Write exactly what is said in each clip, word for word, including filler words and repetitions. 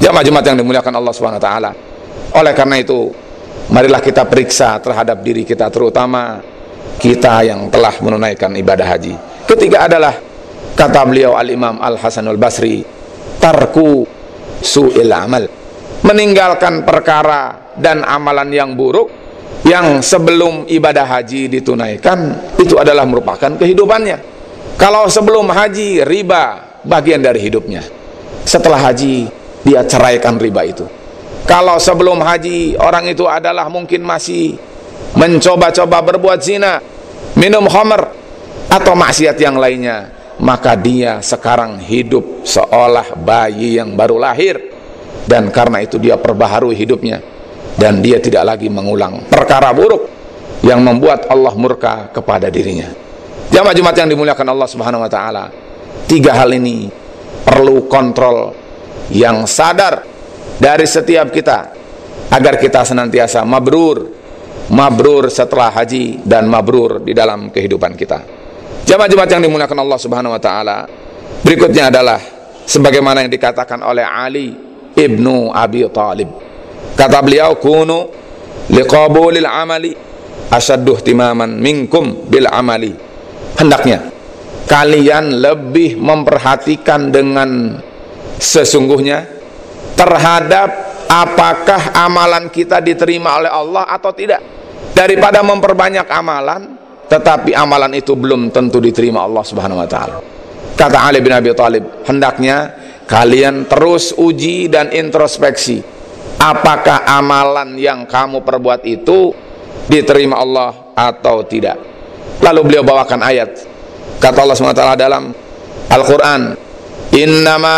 Jamaah-jamaah yang dimuliakan Allah Subhanahu wa taala. Oleh karena itu, marilah kita periksa terhadap diri kita, terutama kita yang telah menunaikan ibadah haji. Ketiga adalah, kata beliau Al-Imam Al-Hasanul Basri, tarku su'il amal, meninggalkan perkara dan amalan yang buruk yang sebelum ibadah haji ditunaikan, itu adalah merupakan kehidupannya. Kalau sebelum haji riba bagian dari hidupnya, setelah haji dia ceraikan riba itu. Kalau sebelum haji orang itu adalah mungkin masih mencoba-coba berbuat zina, minum khamr atau maksiat yang lainnya, maka dia sekarang hidup seolah bayi yang baru lahir, dan karena itu dia perbaharui hidupnya dan dia tidak lagi mengulang perkara buruk yang membuat Allah murka kepada dirinya. Jamaah Jumat yang dimuliakan Allah Subhanahu wa taala, tiga hal ini perlu kontrol yang sadar dari setiap kita agar kita senantiasa mabrur, mabrur setelah haji dan mabrur di dalam kehidupan kita. Jamaah Jumat yang dimuliakan Allah Subhanahu wa taala, berikutnya adalah sebagaimana yang dikatakan oleh Ali ibnu Abi Thalib. Kata beliau, kunu liqabulil amali asyaddu ihtimaman minkum bil amali. Hendaknya kalian lebih memperhatikan dengan sesungguhnya terhadap apakah amalan kita diterima oleh Allah atau tidak, daripada memperbanyak amalan tetapi amalan itu belum tentu diterima Allah Subhanahu wa taala. Kata Ali bin Abi Thalib, hendaknya kalian terus uji dan introspeksi apakah amalan yang kamu perbuat itu diterima Allah atau tidak. Lalu beliau bawakan ayat, kata Allah Subhanahu wa taala dalam Al-Quran, innama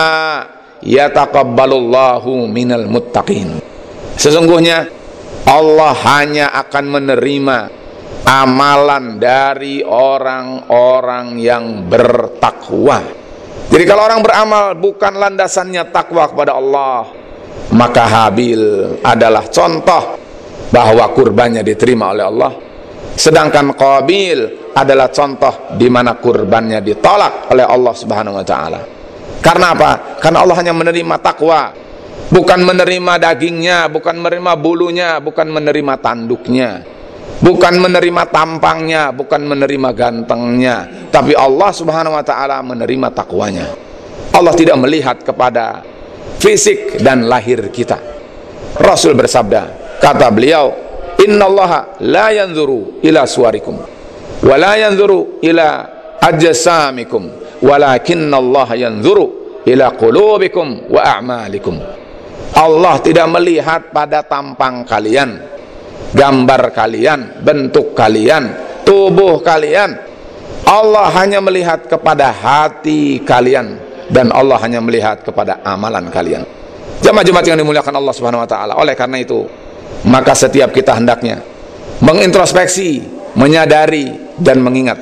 yataqabbalullahu minal muttaqin, sesungguhnya Allah hanya akan menerima amalan dari orang-orang yang bertakwa. Jadi kalau orang beramal bukan landasannya takwa kepada Allah, maka Habil adalah contoh bahwa kurbannya diterima oleh Allah, sedangkan Qabil adalah contoh di mana kurbannya ditolak oleh Allah Subhanahu wa taala. Karena apa? Karena Allah hanya menerima takwa, bukan menerima dagingnya, bukan menerima bulunya, bukan menerima tanduknya, bukan menerima tampangnya, bukan menerima gantengnya, tapi Allah Subhanahu wa taala menerima takwanya. Allah tidak melihat kepada fisik dan lahir kita. Rasul bersabda, kata beliau, innallaha la yanzuru ila suwarikum wa la yanzuru ila ajsamikum walakinnallaha yanzuru ila qulubikum wa a'malikum. Allah tidak melihat pada tampang kalian, gambar kalian, bentuk kalian, tubuh kalian. Allah hanya melihat kepada hati kalian, dan Allah hanya melihat kepada amalan kalian. Jamaah-jamaah yang dimuliakan Allah Subhanahu wa taala, oleh karena itu maka setiap kita hendaknya mengintrospeksi, menyadari dan mengingat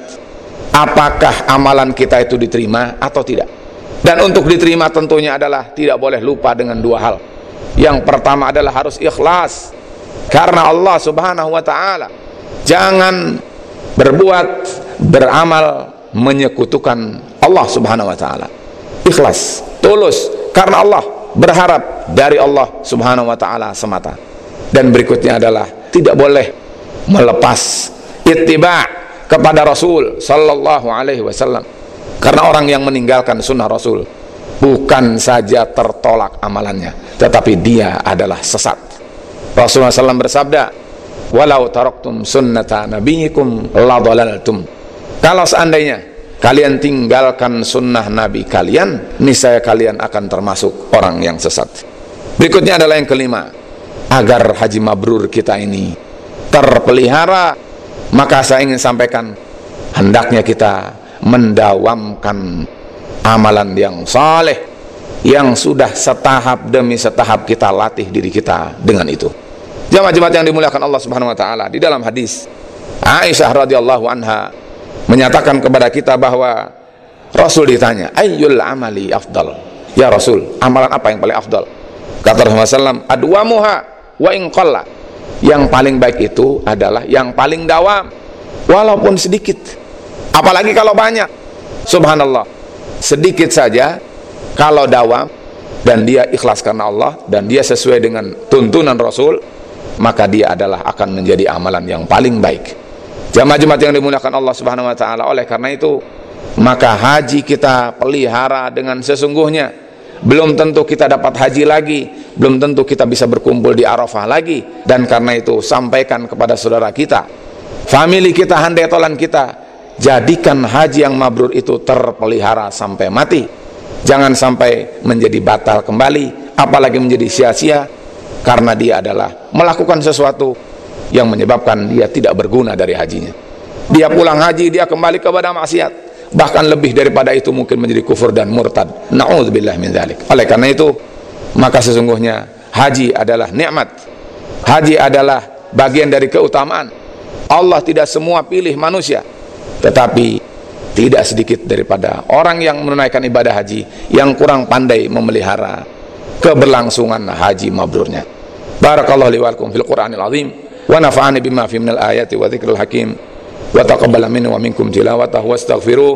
apakah amalan kita itu diterima atau tidak. Dan untuk diterima tentunya adalah tidak boleh lupa dengan dua hal. Yang pertama adalah harus ikhlas karena Allah Subhanahu wa taala. Jangan berbuat, beramal menyekutukan Allah Subhanahu wa taala. Ikhlas, tulus karena Allah, berharap dari Allah Subhanahu wa taala semata. Dan berikutnya adalah tidak boleh melepas ittiba' kepada Rasul sallallahu alaihi wasallam. Karena orang yang meninggalkan sunnah Rasul bukan saja tertolak amalannya, tetapi dia adalah sesat. Rasulullah sallallahu alaihi wasallam bersabda, walau taraktum sunnata nabiyikum la dhalaltum. Kalau seandainya kalian tinggalkan sunnah nabi kalian, niscaya kalian akan termasuk orang yang sesat. Berikutnya adalah yang kelima, agar haji mabrur kita ini terpelihara, maka saya ingin sampaikan, hendaknya kita mendawamkan amalan yang saleh yang sudah setahap demi setahap kita latih diri kita dengan itu. Jamaah-jamaah yang dimuliakan Allah Subhanahu wa taala, di dalam hadis Aisyah radhiyallahu anha menyatakan kepada kita bahwa Rasul ditanya, ayyul amali afdal? Ya Rasul, amalan apa yang paling afdal? Kata Rasulullah sallallahu alaihi wasallam, adwamuha wa in qalla. Yang paling baik itu adalah yang paling dawam, walaupun sedikit. Apalagi kalau banyak. Subhanallah, sedikit saja kalau dawam dan dia ikhlas karena Allah dan dia sesuai dengan tuntunan Rasul, maka dia adalah akan menjadi amalan yang paling baik. Jamaah-jamaah yang dimuliakan Allah Subhanahu wa taala, oleh karena itu maka haji kita pelihara dengan sesungguhnya. Belum tentu kita dapat haji lagi, belum tentu kita bisa berkumpul di Arafah lagi, dan karena itu sampaikan kepada saudara kita, famili kita, handai tolan kita, jadikan haji yang mabrur itu terpelihara sampai mati. Jangan sampai menjadi batal kembali, apalagi menjadi sia-sia, karena dia adalah melakukan sesuatu yang menyebabkan dia tidak berguna dari hajinya. Dia pulang haji, dia kembali kepada maksiat, bahkan lebih daripada itu mungkin menjadi kufur dan murtad. Na'udzubillah min dzalik. Oleh karena itu maka sesungguhnya haji adalah nikmat, haji adalah bagian dari keutamaan. Allah tidak semua pilih manusia, tetapi tidak sedikit daripada orang yang menunaikan ibadah haji yang kurang pandai memelihara keberlangsungan haji mabrurnya. Barakallahu li wa lakum fil Qur'anil azim wa nafa'ani bima fi minal ayati wa dzikril hakim wa taqabbala minni wa minkum tilawatahu wastaghfiruh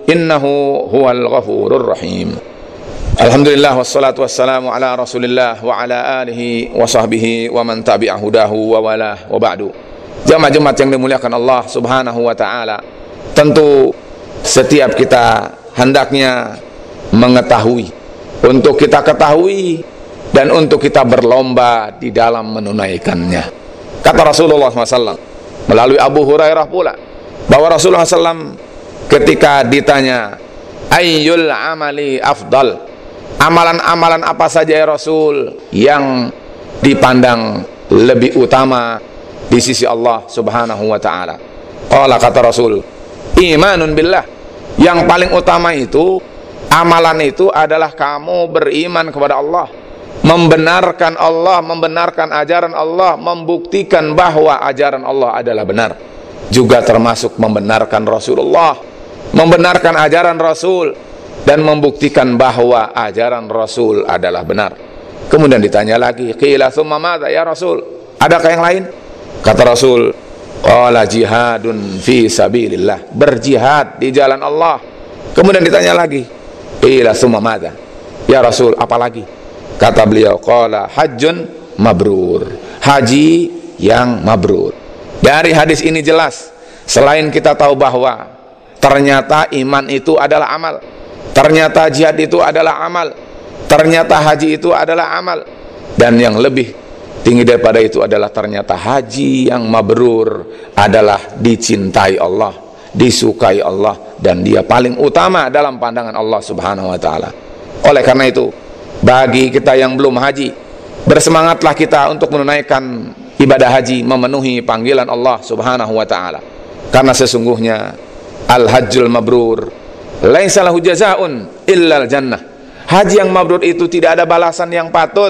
innahu huwal ghafurur rahim. Alhamdulillah wassalatu wassalamu ala Rasulillah wa ala alihi wa sahbihi wa man tabi'a hudahu wa walah wa ba'du. Jamaah-jamaah yang dimuliakan Allah Subhanahu wa taala, tentu setiap kita hendaknya mengetahui, untuk kita ketahui dan untuk kita berlomba di dalam menunaikannya. Kata Rasulullah shallallahu alaihi wasallam melalui Abu Hurairah pula, bahwa Rasulullah shallallahu alaihi wasallam ketika ditanya ayyul amali afdal, amalan-amalan apa saja ya Rasul yang dipandang lebih utama di sisi Allah Subhanahu wa taala? Qala, kata Rasul, imanun billah, yang paling utama itu, amalan itu adalah kamu beriman kepada Allah, membenarkan Allah, membenarkan ajaran Allah, membuktikan bahwa ajaran Allah adalah benar, juga termasuk membenarkan Rasulullah, membenarkan ajaran Rasul, dan membuktikan bahwa ajaran Rasul adalah benar. Kemudian ditanya lagi, qila tsumma madza ya Rasul, adakah yang lain? Kata Rasul, qala jihadun fi sabilillah, berjihad di jalan Allah. Kemudian ditanya lagi, qila tsumma madza ya Rasul, apalagi? Kata beliau, qala hajjun mabrur, haji yang mabrur. Dari hadis ini jelas, selain kita tahu bahwa ternyata iman itu adalah amal, ternyata jihad itu adalah amal, ternyata haji itu adalah amal, dan yang lebih tinggi daripada itu adalah ternyata haji yang mabrur adalah dicintai Allah, disukai Allah, dan dia paling utama dalam pandangan Allah Subhanahu wa taala. Oleh karena itu, bagi kita yang belum haji, bersemangatlah kita untuk menunaikan ibadah haji, memenuhi panggilan Allah Subhanahu wa taala. Karena sesungguhnya al-hajjul mabrur laisa lahu jazaa'un illal jannah. Haji yang mabrur itu tidak ada balasan yang patut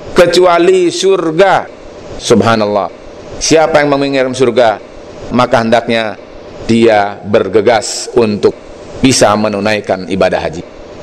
kecuali surga. Subhanallah. Siapa yang menginginkan surga, maka hendaknya dia bergegas untuk bisa menunaikan ibadah haji.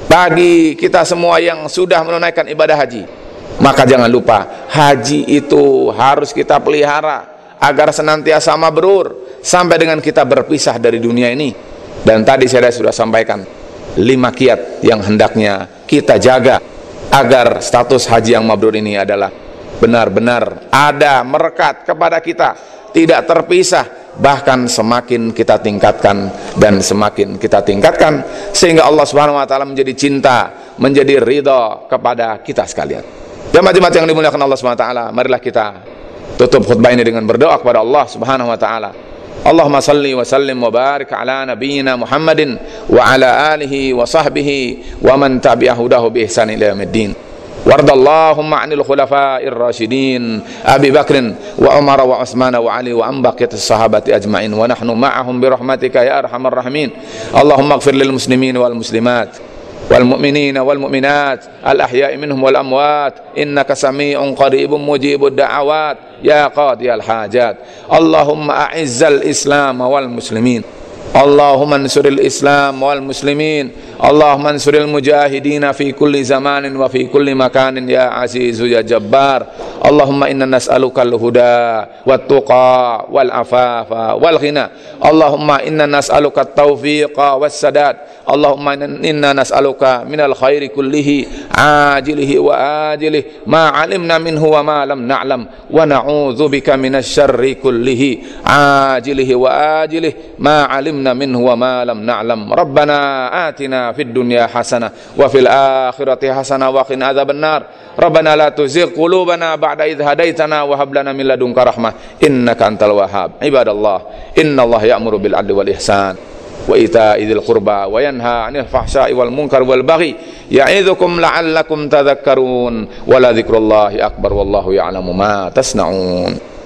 Bagi kita semua yang sudah menunaikan ibadah haji, maka jangan lupa, haji itu harus kita pelihara agar senantiasa mabrur sampai dengan kita berpisah dari dunia ini. Dan tadi saya sudah sampaikan lima kiat yang hendaknya kita jaga agar status haji yang mabrur ini adalah benar-benar ada merekat kepada kita, tidak terpisah, bahkan semakin kita tingkatkan dan semakin kita tingkatkan sehingga Allah Subhanahu wa taala menjadi cinta, menjadi ridha kepada kita sekalian. Jemaah-jemaah yang dimuliakan Allah Subhanahu wa taala, marilah kita tutup khutbah ini dengan berdoa kepada Allah Subhanahu wa taala. Allahumma salli wa sallim wa barik ala nabiyyina Muhammadin wa ala alihi wa sahbihi wa man tabi'a hudahu bi ihsan ila yaumiddin. Wardallahumma 'anil khulafa'ir rasyidin Abi Bakrin wa Umar wa Utsman wa Ali wa an baqiyatis sahabati ajma'in wa nahnu ma'ahum bi rahmatika ya arhamar rahimin. Allahumma ighfir lil muslimin wal muslimat wal mu'minina wal mu'minat al ahya'i minhum wal amwat innaka sami'un qaribun mujibud da'awat ya qadiyal hajat. Allahumma a'izzal islam wal muslimin اللهم انصر الإسلام والمسلمين، اللهم انصر المجاهدين في كل زمان وفي كل مكان يا عزيز يا جبار. اللهم إنا نسألك الهدى والتقى والعفاف والغنى، اللهم إنا نسألك التوفيق والسداد، اللهم إنا نسألك من الخير كله عاجله وآجله ما علمنا منه وما لم نعلم، ونعوذ بك من الشر كله عاجله وآجله ما علمنا منه وما لم نعلم. ربنا آتنا في الدنيا حسنة وفي الآخرة حسنة وقنا عذاب النار. ربنا لا تزغ قلوبنا بعد إذ هديتنا وهب لنا من لدنك رحمة إنك أنت الوهاب. عباد الله، إن الله يأمر بالعدل والإحسان وإيتاء ذي القربى وينهى عن الفحشاء والمنكر والبغي يعظكم لعلكم تذكرون، ولذكر الله أكبر والله يعلم ما تصنعون.